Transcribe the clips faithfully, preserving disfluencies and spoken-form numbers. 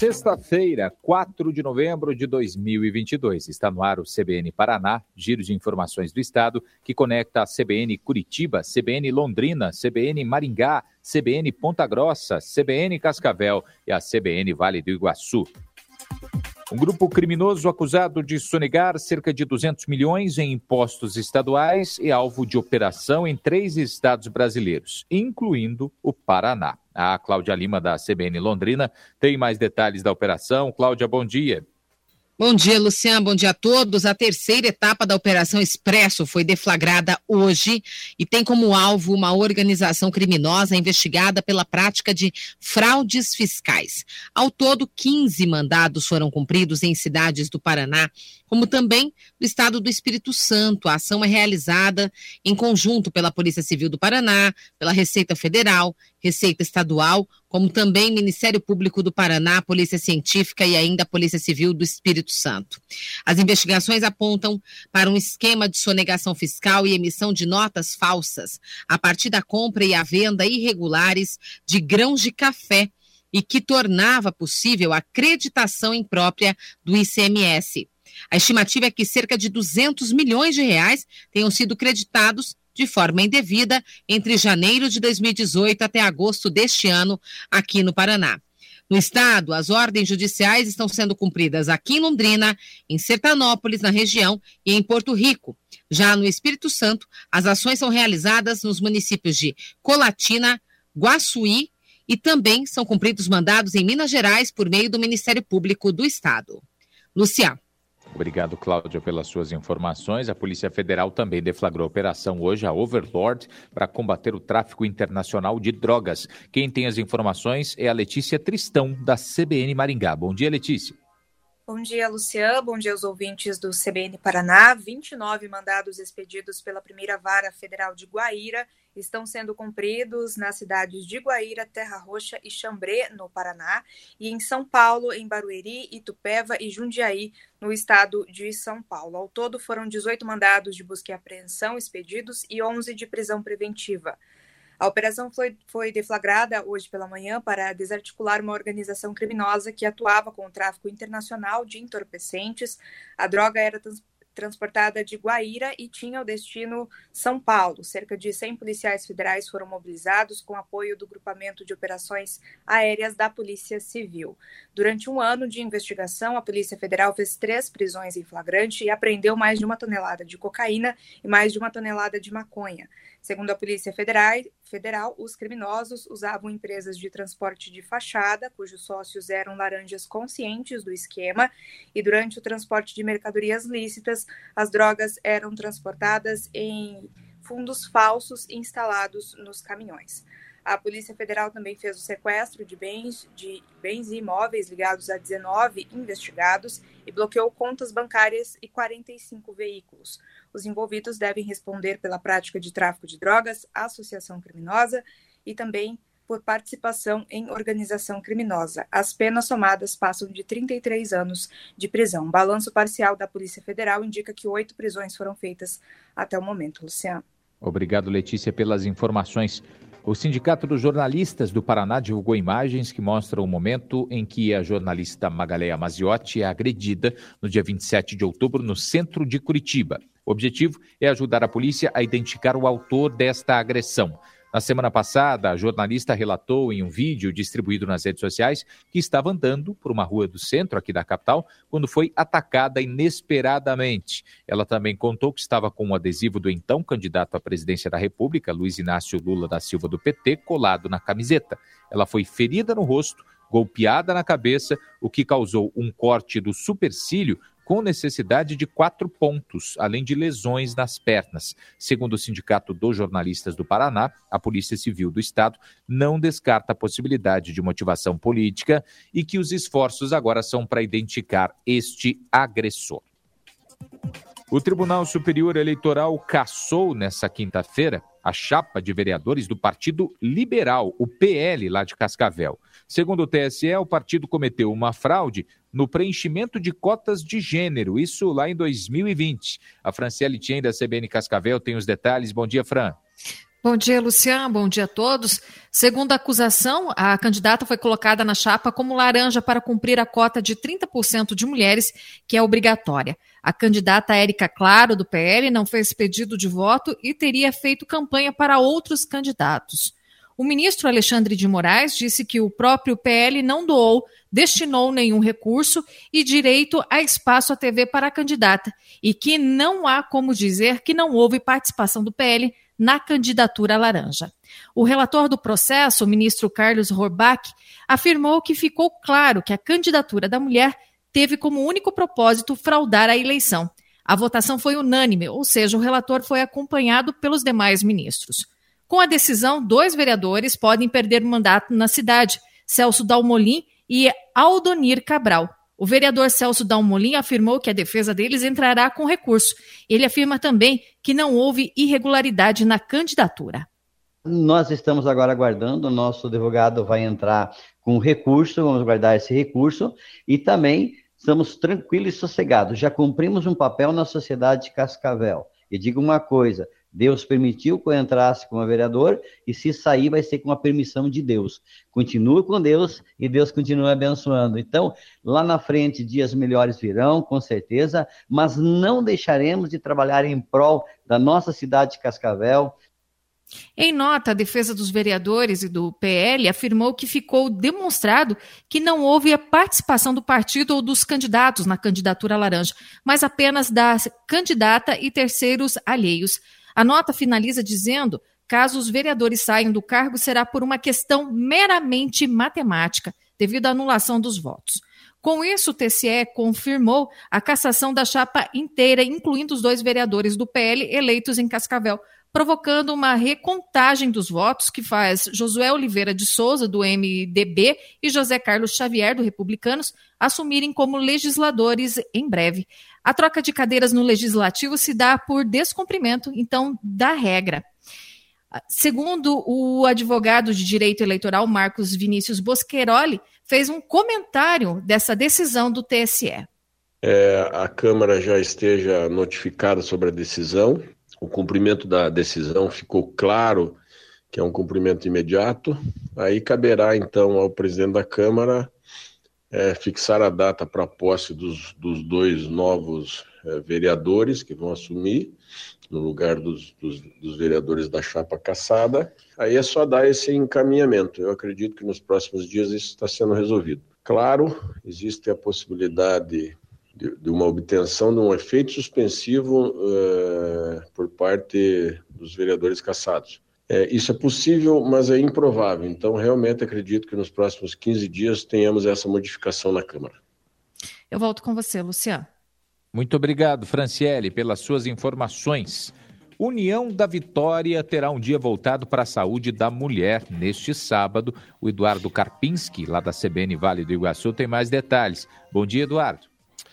Sexta-feira, quatro de novembro de dois mil e vinte e dois. Está no ar o C B N Paraná, giro de informações do estado, que conecta a C B N Curitiba, C B N Londrina, C B N Maringá, C B N Ponta Grossa, C B N Cascavel e a C B N Vale do Iguaçu. Um grupo criminoso acusado de sonegar cerca de duzentos milhões em impostos estaduais é alvo de operação em três estados brasileiros, incluindo o Paraná. A Cláudia Lima, da C B N Londrina, tem mais detalhes da operação. Cláudia, bom dia. Bom dia, Luciano. Bom dia a todos. A terceira etapa da Operação Expresso foi deflagrada hoje e tem como alvo uma organização criminosa investigada pela prática de fraudes fiscais. Ao todo, quinze mandados foram cumpridos em cidades do Paraná, como também do estado do Espírito Santo. A ação é realizada em conjunto pela Polícia Civil do Paraná, pela Receita Federal, Receita Estadual, como também Ministério Público do Paraná, Polícia Científica e ainda a Polícia Civil do Espírito Santo. As investigações apontam para um esquema de sonegação fiscal e emissão de notas falsas a partir da compra e a venda irregulares de grãos de café e que tornava possível a acreditação imprópria do I C M S. A estimativa é que cerca de duzentos milhões de reais tenham sido creditados de forma indevida entre janeiro de dois mil e dezoito até agosto deste ano aqui no Paraná. No estado, as ordens judiciais estão sendo cumpridas aqui em Londrina, em Sertanópolis, na região, e em Porto Rico. Já no Espírito Santo, as ações são realizadas nos municípios de Colatina, Guaçuí e também são cumpridos mandados em Minas Gerais por meio do Ministério Público do Estado. Luciano. Obrigado, Cláudia, pelas suas informações. A Polícia Federal também deflagrou a operação hoje, a Overlord, para combater o tráfico internacional de drogas. Quem tem as informações é a Letícia Tristão, da C B N Maringá. Bom dia, Letícia. Bom dia, Luciano. Bom dia aos ouvintes do C B N Paraná. vinte e nove mandados expedidos pela Primeira Vara Federal de Guaíra estão sendo cumpridos nas cidades de Guaíra, Terra Roxa e Xambrê, no Paraná, e em São Paulo, em Barueri, Itupeva e Jundiaí, no estado de São Paulo. Ao todo, foram dezoito mandados de busca e apreensão expedidos e onze de prisão preventiva. A operação foi, foi deflagrada hoje pela manhã para desarticular uma organização criminosa que atuava com o tráfico internacional de entorpecentes. A droga era trans, transportada de Guaíra e tinha o destino São Paulo. Cerca de cem policiais federais foram mobilizados com apoio do Grupamento de Operações Aéreas da Polícia Civil. Durante um ano de investigação, a Polícia Federal fez três prisões em flagrante e apreendeu mais de uma tonelada de cocaína e mais de uma tonelada de maconha. Segundo a Polícia Federal, Federal, os criminosos usavam empresas de transporte de fachada, cujos sócios eram laranjas conscientes do esquema, e durante o transporte de mercadorias lícitas, as drogas eram transportadas em fundos falsos instalados nos caminhões. A Polícia Federal também fez o sequestro de bens, de bens e imóveis ligados a dezenove investigados e bloqueou contas bancárias e quarenta e cinco veículos. Os envolvidos devem responder pela prática de tráfico de drogas, associação criminosa e também por participação em organização criminosa. As penas somadas passam de trinta e três anos de prisão. O balanço parcial da Polícia Federal indica que oito prisões foram feitas até o momento. Luciano. Obrigado, Letícia, pelas informações. O Sindicato dos Jornalistas do Paraná divulgou imagens que mostram o momento em que a jornalista Magaleia Maziotti é agredida no dia vinte e sete de outubro no centro de Curitiba. O objetivo é ajudar a polícia a identificar o autor desta agressão. Na semana passada, a jornalista relatou em um vídeo distribuído nas redes sociais que estava andando por uma rua do centro aqui da capital quando foi atacada inesperadamente. Ela também contou que estava com um adesivo do então candidato à presidência da República, Luiz Inácio Lula da Silva do P T, colado na camiseta. Ela foi ferida no rosto, golpeada na cabeça, o que causou um corte do supercílio com necessidade de quatro pontos, além de lesões nas pernas. Segundo o Sindicato dos Jornalistas do Paraná, a Polícia Civil do Estado não descarta a possibilidade de motivação política e que os esforços agora são para identificar este agressor. O Tribunal Superior Eleitoral cassou nessa quinta-feira a chapa de vereadores do Partido Liberal, o P L, lá de Cascavel. Segundo o T S E, o partido cometeu uma fraude no preenchimento de cotas de gênero, isso lá em dois mil e vinte. A Franciele Tien, da C B N Cascavel, tem os detalhes. Bom dia, Fran. Bom dia, Luciano. Bom dia a todos. Segundo a acusação, a candidata foi colocada na chapa como laranja para cumprir a cota de trinta por cento de mulheres, que é obrigatória. A candidata Érica Claro, do P L, não fez pedido de voto e teria feito campanha para outros candidatos. O ministro Alexandre de Moraes disse que o próprio P L não doou, destinou nenhum recurso e direito a espaço à T V para a candidata e que não há como dizer que não houve participação do P L na candidatura laranja. O relator do processo, o ministro Carlos Horbach, afirmou que ficou claro que a candidatura da mulher teve como único propósito fraudar a eleição. A votação foi unânime, ou seja, o relator foi acompanhado pelos demais ministros. Com a decisão, dois vereadores podem perder o mandato na cidade, Celso Dalmolin e Aldonir Cabral. O vereador Celso Dalmolin afirmou que a defesa deles entrará com recurso. Ele afirma também que não houve irregularidade na candidatura. Nós estamos agora aguardando, o nosso advogado vai entrar com recurso, vamos guardar esse recurso e também estamos tranquilos e sossegados. Já cumprimos um papel na sociedade de Cascavel. E digo uma coisa, Deus permitiu que eu entrasse como vereador e se sair vai ser com a permissão de Deus. Continue com Deus e Deus continue abençoando. Então, lá na frente, dias melhores virão, com certeza, mas não deixaremos de trabalhar em prol da nossa cidade de Cascavel. Em nota, a defesa dos vereadores e do P L afirmou que ficou demonstrado que não houve a participação do partido ou dos candidatos na candidatura laranja, mas apenas da candidata e terceiros alheios. A nota finaliza dizendo, caso os vereadores saiam do cargo, será por uma questão meramente matemática, devido à anulação dos votos. Com isso, o T S E confirmou a cassação da chapa inteira, incluindo os dois vereadores do P L eleitos em Cascavel, provocando uma recontagem dos votos que faz Josué Oliveira de Souza, do M D B, e José Carlos Xavier, do Republicanos, assumirem como legisladores em breve. A troca de cadeiras no Legislativo se dá por descumprimento, então, da regra. Segundo o advogado de direito eleitoral Marcos Vinícius Bosqueroli, fez um comentário dessa decisão do T S E. É, a Câmara já esteja notificada sobre a decisão. O cumprimento da decisão ficou claro que é um cumprimento imediato. Aí caberá, então, ao presidente da Câmara é, fixar a data para a posse dos, dos dois novos é, vereadores que vão assumir no lugar dos, dos, dos vereadores da chapa cassada. Aí é só dar esse encaminhamento. Eu acredito que nos próximos dias isso está sendo resolvido. Claro, existe a possibilidade de, de uma obtenção de um efeito suspensivo uh, por parte dos vereadores cassados. É, isso é possível, mas é improvável. Então, realmente acredito que nos próximos quinze dias tenhamos essa modificação na Câmara. Eu volto com você, Luciano. Muito obrigado, Franciele, pelas suas informações. União da Vitória terá um dia voltado para a saúde da mulher neste sábado. O Eduardo Karpinski, lá da C B N Vale do Iguaçu, tem mais detalhes. Bom dia, Eduardo.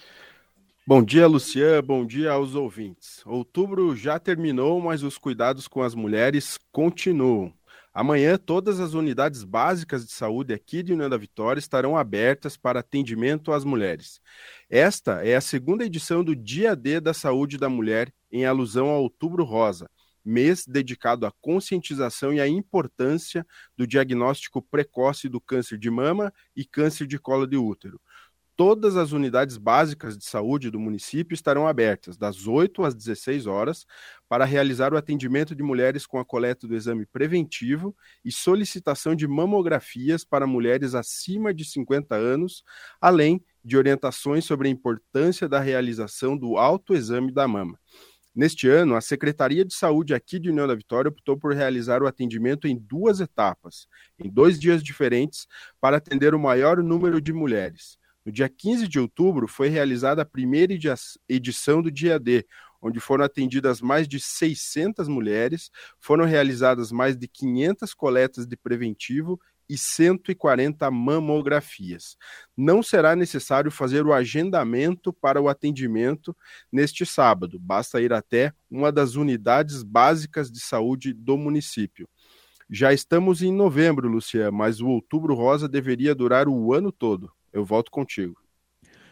Bom dia, Luciano. Bom dia aos ouvintes. Outubro já terminou, mas os cuidados com as mulheres continuam. Amanhã, todas as unidades básicas de saúde aqui de União da Vitória estarão abertas para atendimento às mulheres. Esta é a segunda edição do Dia D da Saúde da Mulher, em alusão ao Outubro Rosa, mês dedicado à conscientização e à importância do diagnóstico precoce do câncer de mama e câncer de colo de útero. Todas as unidades básicas de saúde do município estarão abertas, das oito às dezesseis horas, para realizar o atendimento de mulheres com a coleta do exame preventivo e solicitação de mamografias para mulheres acima de cinquenta anos, além de orientações sobre a importância da realização do autoexame da mama. Neste ano, a Secretaria de Saúde aqui de União da Vitória optou por realizar o atendimento em duas etapas, em dois dias diferentes, para atender o maior número de mulheres. No dia quinze de outubro, foi realizada a primeira edição do Dia D, onde foram atendidas mais de seiscentas mulheres, foram realizadas mais de quinhentas coletas de preventivo e cento e quarenta mamografias. Não será necessário fazer o agendamento para o atendimento neste sábado, basta ir até uma das unidades básicas de saúde do município. Já estamos em novembro, Luciano, mas o Outubro Rosa deveria durar o ano todo. Eu volto contigo.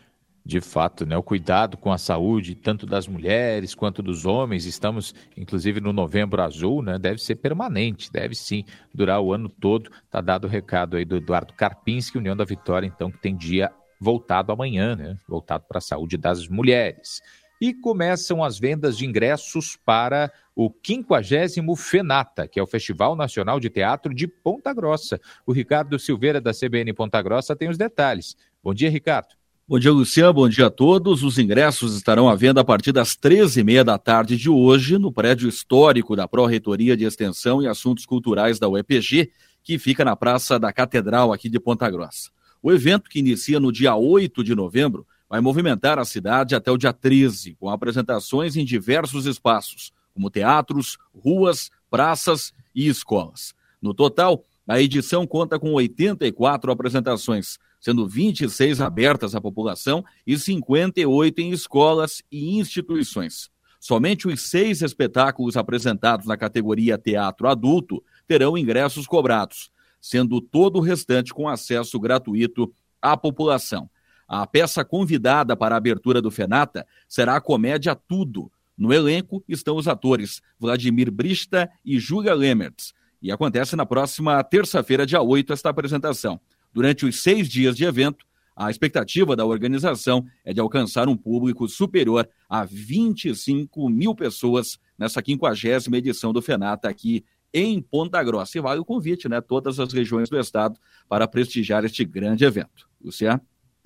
De fato, né? O cuidado com a saúde, tanto das mulheres quanto dos homens, estamos inclusive no Novembro Azul, né? Deve ser permanente, deve sim durar o ano todo. Tá dado o recado aí do Eduardo Karpinski, União da Vitória, então, que tem dia voltado amanhã, né? Voltado para a saúde das mulheres. E começam as vendas de ingressos para o quinquagésimo FENATA, que é o Festival Nacional de Teatro de Ponta Grossa. O Ricardo Silveira, da C B N Ponta Grossa, tem os detalhes. Bom dia, Ricardo. Bom dia, Luciano. Bom dia a todos. Os ingressos estarão à venda a partir das treze e meia da tarde de hoje, no prédio histórico da Pró-Reitoria de Extensão e Assuntos Culturais da U E P G, que fica na Praça da Catedral, aqui de Ponta Grossa. O evento, que inicia no dia oito de novembro, vai movimentar a cidade até o dia treze, com apresentações em diversos espaços, como teatros, ruas, praças e escolas. No total, a edição conta com oitenta e quatro apresentações, sendo vinte e seis abertas à população e cinquenta e oito em escolas e instituições. Somente os seis espetáculos apresentados na categoria Teatro Adulto terão ingressos cobrados, sendo todo o restante com acesso gratuito à população. A peça convidada para a abertura do FENATA será a comédia Tudo. No elenco estão os atores Vladimir Brista e Júlia Lemertz. E acontece na próxima terça-feira, dia oito, esta apresentação. Durante os seis dias de evento, a expectativa da organização é de alcançar um público superior a vinte e cinco mil pessoas nessa quinquagésima edição do FENATA aqui em Ponta Grossa. E vale o convite, né? Todas as regiões do estado para prestigiar este grande evento. Luciano?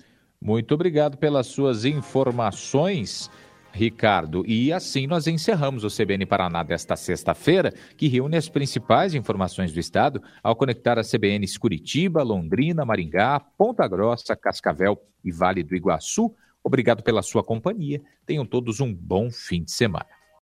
Muito obrigado pelas suas informações, Ricardo. E assim nós encerramos o C B N Paraná desta sexta-feira, que reúne as principais informações do estado ao conectar a C B Ns Curitiba, Londrina, Maringá, Ponta Grossa, Cascavel e Vale do Iguaçu. Obrigado pela sua companhia. Tenham todos um bom fim de semana.